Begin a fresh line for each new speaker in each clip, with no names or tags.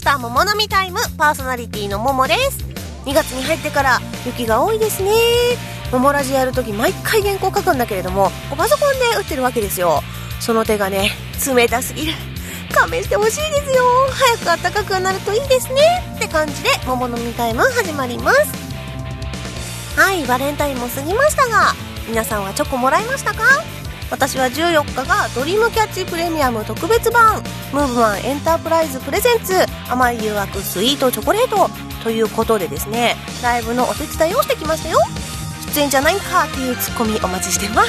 した桃の実タイム、パーソナリティの桃です。2月に入ってから雪が多いですね。桃ラジやるとき毎回原稿書くんだけれども、パソコンで打ってるわけですよ。その手がね、冷たすぎる。勘弁してほしいですよ。早く暖かくなるといいですねって感じで桃の実タイム始まります。はい、バレンタインも過ぎましたが、皆さんはチョコもらいましたか？私は14日がドリームキャッチプレミアム特別版ムーブマンエンタープライズプレゼンツ甘い誘惑スイートチョコレートということでですね、ライブのお手伝いをしてきましたよ。出演じゃないかっていうツッコミお待ちしてます。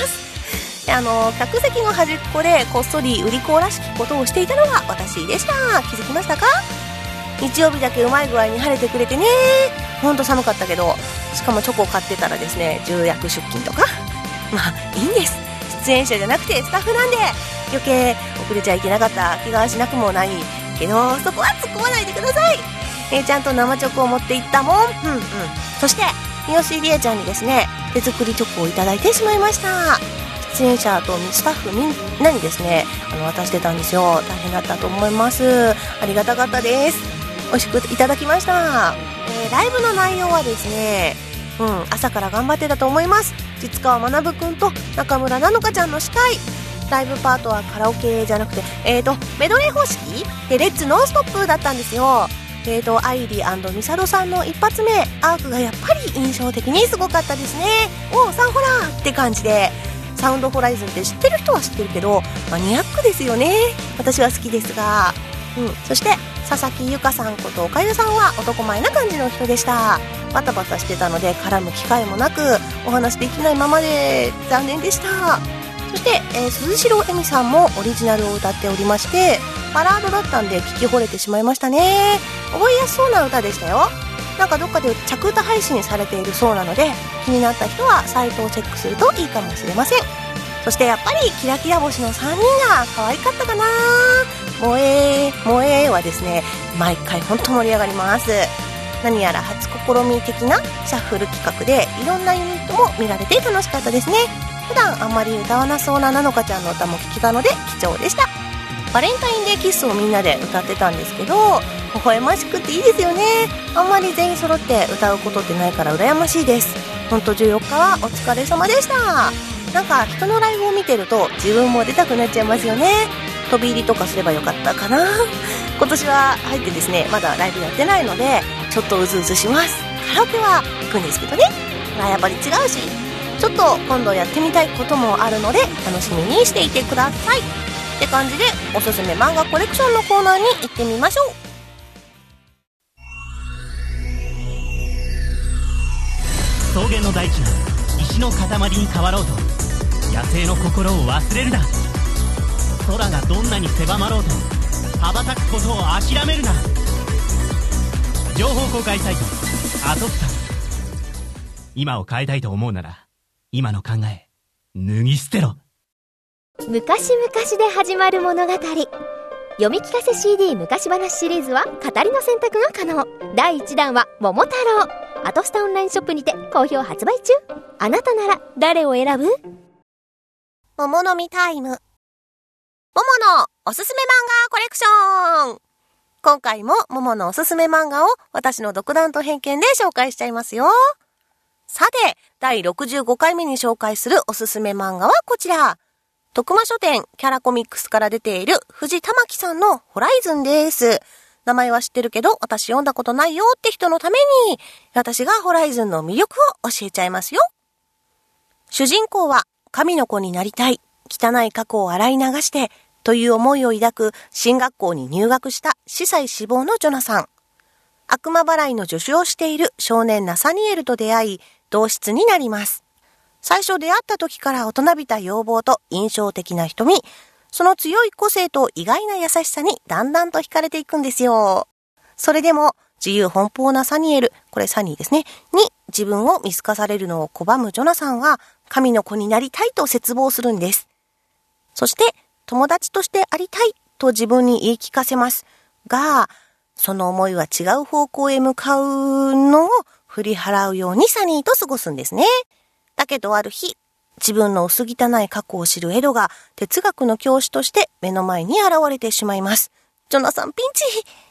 で、客席の端っこでこっそり売り子らしきことをしていたのが私でした。気づきましたか？日曜日だけうまい具合に晴れてくれてね、ほんと寒かったけど、しかもチョコを買ってたらですね、重役出勤とかまあいいんです。出演者じゃなくてスタッフなんで余計遅れちゃいけなかった気がしなくもないけど、そこは突っ込まないでください。ちゃんと生チョコを持っていったもん。そして三好理恵ちゃんにですね、手作りチョコをいただいてしまいました。出演者とスタッフみんなにですね、渡してたんですよ。大変だったと思います。ありがたかったです。美味しくいただきました。ライブの内容はですね、朝から頑張ってたと思います。実川学くんと中村なのかちゃんの司会。ライブパートはカラオケじゃなくて、メドレー方式でレッツノンストップだったんですよ。アイリー&ミサドさんの一発目アークがやっぱり印象的にすごかったですね。おーサンホラーって感じで、サウンドホライズンって知ってる人は知ってるけどマニアックですよね。私は好きですが、そして佐々木由香さんことおかゆさんは男前な感じの人でした。バタバタしてたので絡む機会もなくお話できないままで残念でした。そして、鈴代恵美さんもオリジナルを歌っておりまして、バラードだったんで聞き惚れてしまいましたね。覚えやすそうな歌でしたよ。なんかどっかで着歌配信されているそうなので、気になった人はサイトをチェックするといいかもしれません。そしてやっぱりキラキラ星の3人が可愛かったかな。萌えはですね、毎回本当盛り上がります。何やら初試み的なシャッフル企画でいろんなユニットも見られて楽しかったですね。普段あんまり歌わなそうななのかちゃんの歌も聞けたので貴重でした。バレンタインデーキスをみんなで歌ってたんですけど、微笑ましくていいですよね。あんまり全員揃って歌うことってないから羨ましいです。ほんと14日はお疲れ様でした。なんか人のライブを見てると自分も出たくなっちゃいますよね。飛び入りとかすればよかったかな。今年は入ってですね、まだライブやってないのでちょっとうずうずします。カラオケは行くんですけどね、やっぱり違うし、ちょっと今度やってみたいこともあるので楽しみにしていてくださいって感じで、おすすめ漫画コレクションのコーナーに行ってみましょう。
草原の大地が石の塊に変わろうと野生の心を忘れるな。空がどんなに狭まろうと羽ばたくことを諦めるな。情報公開サイトアトプタ。今を変えたいと思うなら今の考え脱ぎ捨てろ。
昔々で始まる物語、読み聞かせ CD 昔話シリーズは語りの選択が可能。第1弾は桃太郎、アトスタオンラインショップにて好評発売中。あなたなら誰を選ぶ？
桃の実タイム、桃のおすすめ漫画コレクション。今回も桃のおすすめ漫画を私の独断と偏見で紹介しちゃいますよ。さて、第65回目に紹介するおすすめ漫画はこちら。徳間書店キャラコミックスから出ている藤玉木さんのホライズンです。名前は知ってるけど私読んだことないよって人のために、私がホライズンの魅力を教えちゃいますよ。主人公は神の子になりたい、汚い過去を洗い流してという思いを抱く進学校に入学した司祭志望のジョナサン。悪魔払いの助手をしている少年ナサニエルと出会い、同室になります。最初出会った時から大人びた要望と印象的な瞳、その強い個性と意外な優しさにだんだんと惹かれていくんですよ。それでも自由奔放なサニエル、これサニーですね、に自分を見透かされるのを拒むジョナサンは神の子になりたいと切望するんです。そして友達としてありたいと自分に言い聞かせますが、その思いは違う方向へ向かうのを振り払うようにサニーと過ごすんですね。だけどある日、自分の薄汚い過去を知るエドが哲学の教師として目の前に現れてしまいます。ジョナサンピンチ。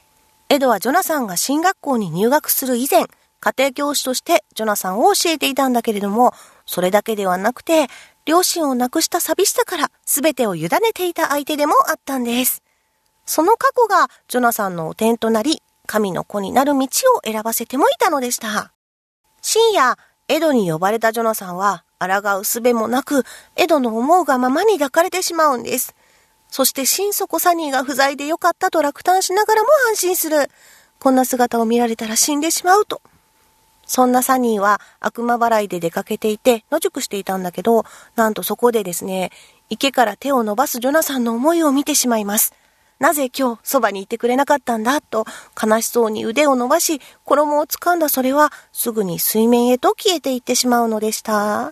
エドはジョナサンが進学校に入学する以前、家庭教師としてジョナサンを教えていたんだけれども、それだけではなくて、両親を亡くした寂しさから全てを委ねていた相手でもあったんです。その過去がジョナサンの汚点となり、神の子になる道を選ばせてもいたのでした。深夜、エドに呼ばれたジョナサンは、抗う術もなく、エドの思うがままに抱かれてしまうんです。そして心底サニーが不在でよかったと落胆しながらも安心する。こんな姿を見られたら死んでしまうと。そんなサニーは悪魔払いで出かけていて野宿していたんだけど、なんとそこでですね、池から手を伸ばすジョナサンの思いを見てしまいます。なぜ今日そばにいてくれなかったんだと悲しそうに腕を伸ばし、衣を掴んだそれはすぐに水面へと消えていってしまうのでした。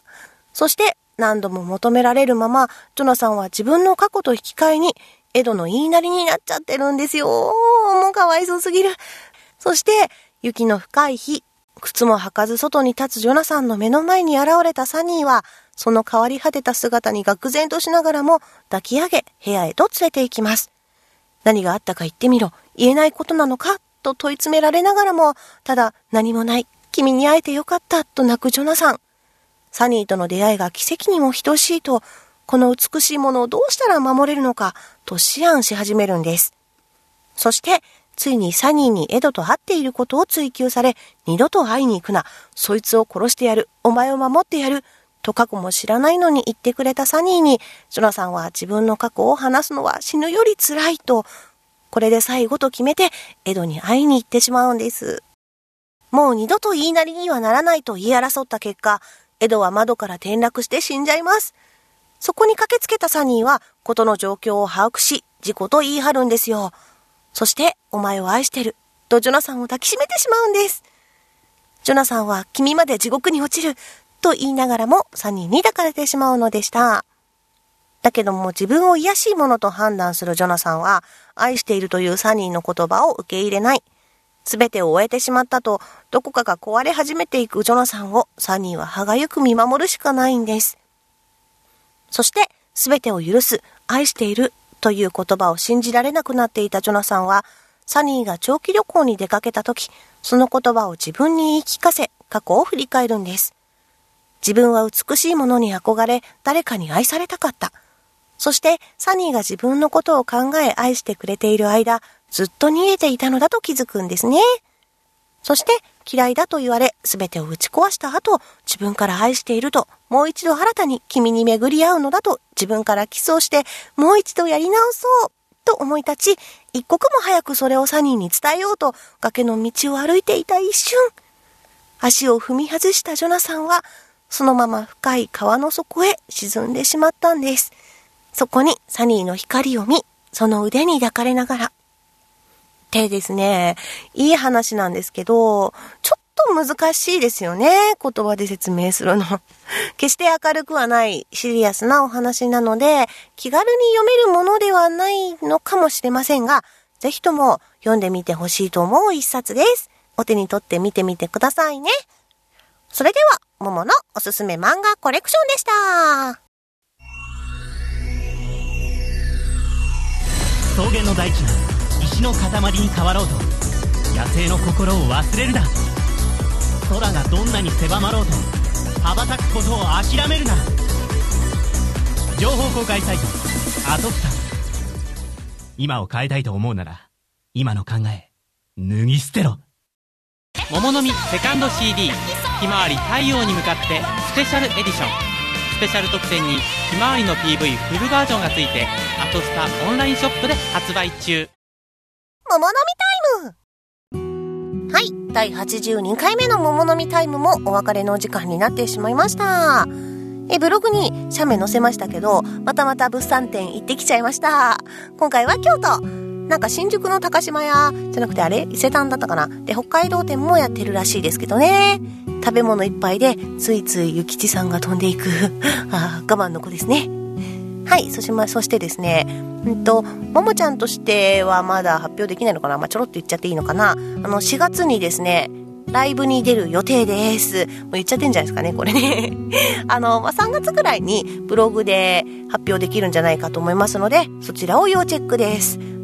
そして何度も求められるまま、ジョナサンは自分の過去と引き換えにエドの言いなりになっちゃってるんですよ。もうかわいそうすぎる。そして雪の深い日、靴も履かず外に立つジョナサンの目の前に現れたサニーは、その変わり果てた姿に愕然としながらも抱き上げ部屋へと連れて行きます。何があったか言ってみろ、言えないことなのかと問い詰められながらも、ただ何もない、君に会えてよかったと泣くジョナサン。サニーとの出会いが奇跡にも等しいと、この美しいものをどうしたら守れるのかと思案し始めるんです。そしてついにサニーにエドと会っていることを追求され、二度と会いに行くな、そいつを殺してやる、お前を守ってやると過去も知らないのに言ってくれたサニーに、ジョナサンは自分の過去を話すのは死ぬより辛いと、これで最後と決めてエドに会いに行ってしまうんです。もう二度と言いなりにはならないと言い争った結果、エドは窓から転落して死んじゃいます。そこに駆けつけたサニーは事の状況を把握し、事故と言い張るんですよ。そしてお前を愛してるとジョナサンを抱きしめてしまうんです。ジョナサンは君まで地獄に落ちると言いながらもサニーに抱かれてしまうのでした。だけども自分を卑しいものと判断するジョナサンは、愛しているというサニーの言葉を受け入れない。すべてを終えてしまったと、どこかが壊れ始めていくジョナサンをサニーは歯がゆく見守るしかないんです。そしてすべてを許す、愛しているという言葉を信じられなくなっていたジョナサンは、サニーが長期旅行に出かけた時、その言葉を自分に言い聞かせ、過去を振り返るんです。自分は美しいものに憧れ、誰かに愛されたかった。そしてサニーが自分のことを考え愛してくれている間、ずっと逃げていたのだと気づくんですね。そして嫌いだと言われ、すべてを打ち壊した後、自分から愛していると、もう一度新たに君に巡り合うのだと自分からキスをして、もう一度やり直そうと思い立ち、一刻も早くそれをサニーに伝えようと崖の道を歩いていた一瞬、足を踏み外したジョナサンはそのまま深い川の底へ沈んでしまったんです。そこにサニーの光を見、その腕に抱かれながら。でですね、いい話なんですけど、ちょっと難しいですよね、言葉で説明するの。決して明るくはないシリアスなお話なので、気軽に読めるものではないのかもしれませんが、ぜひとも読んでみてほしいと思う一冊です。お手に取って見てみてくださいね。それでは、もものおすすめ漫画コレクションでした。
草原の大地が石の塊に変わろうと、野生の心を忘れるな。空がどんなに狭まろうと、羽ばたくことを諦めるな。情報公開サイトアトプタ。今を変えたいと思うなら、今の考え脱ぎ捨てろ。
桃の実セカンド CD ひまわり太陽に向かってスペシャルエディション。スペシャル特典にひまわりの PV フルバージョンがついて、アトスタオンラインショップで発売中。
桃の実タイム。はい、第82回目の桃の実タイムもお別れのお時間になってしまいました。ブログに写メ載せましたけど、また物産展行ってきちゃいました。今回は京都。なんか新宿の高島屋じゃなくて伊勢丹だったかな。で、北海道店もやってるらしいですけどね。食べ物いっぱいでついついゆきちさんが飛んでいく我慢の子ですね。はい、そしてですね、ももちゃんとしてはまだ発表できないのかな。ちょろっと言っちゃっていいのかな。4月にですね、ライブに出る予定です。もう言っちゃってんじゃないですかね、これね。3月ぐらいにブログで発表できるんじゃないかと思いますので、そちらを要チェックです。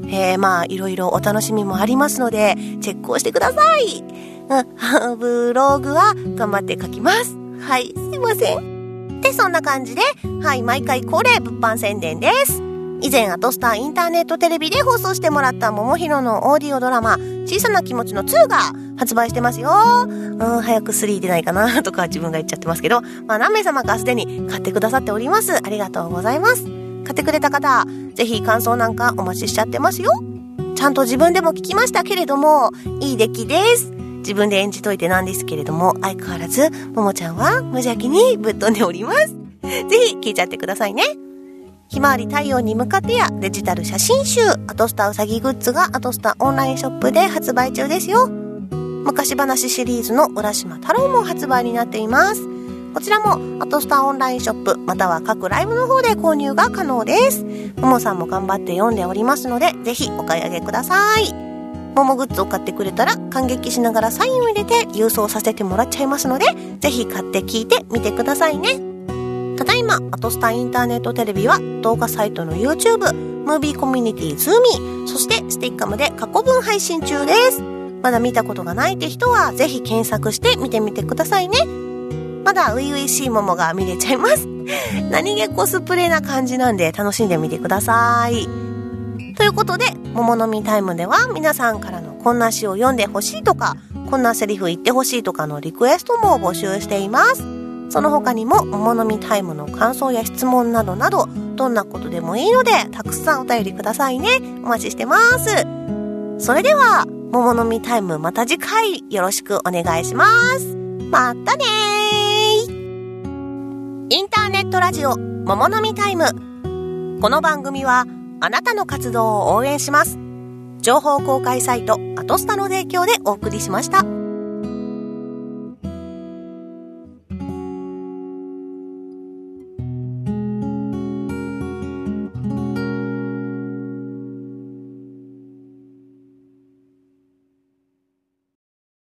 いろいろお楽しみもありますのでチェックをしてください。ブログは頑張って書きます。はい、すいません。で、そんな感じで、はい、毎回恒例物販宣伝です。以前アトスターインターネットテレビで放送してもらった桃広のオーディオドラマ小さな気持ちの2が発売してますよ。早く3出ないかなとか自分が言っちゃってますけど、何名様かすでに買ってくださっております。ありがとうございます。買ってくれた方、ぜひ感想なんかお待ちしちゃってますよ。ちゃんと自分でも聞きましたけれども、いい出来です。自分で演じといてなんですけれども、相変わらずももちゃんは無邪気にぶっ飛んでおります。ぜひ聞いちゃってくださいね。ひまわり太陽に向かってやデジタル写真集アトスタうさぎグッズがアトスタオンラインショップで発売中ですよ。昔話シリーズの浦島太郎も発売になっています。こちらもアトスタオンラインショップまたは各ライブの方で購入が可能です。ももさんも頑張って読んでおりますので、ぜひお買い上げください。ももグッズを買ってくれたら感激しながらサインを入れて郵送させてもらっちゃいますので、ぜひ買って聞いてみてくださいね。ただいまアトスタインターネットテレビは動画サイトの YouTube、ムービーコミュニティズーミー、そしてスティッカムで過去分配信中です。まだ見たことがないって人はぜひ検索して見てみてくださいね。まだ初々しいももが見れちゃいます。何気コスプレな感じなんで楽しんでみてください。ということで、桃のみタイムでは皆さんからのこんな詩を読んでほしいとか、こんなセリフ言ってほしいとかのリクエストも募集しています。その他にも桃のみタイムの感想や質問などなど、どんなことでもいいのでたくさんお便りくださいね。お待ちしてます。それでは桃のみタイム、また次回よろしくお願いします。またねー。インターネットラジオ桃のみタイム、この番組はあなたの活動を応援します。情報公開サイトアトスタの提供でお送りしました。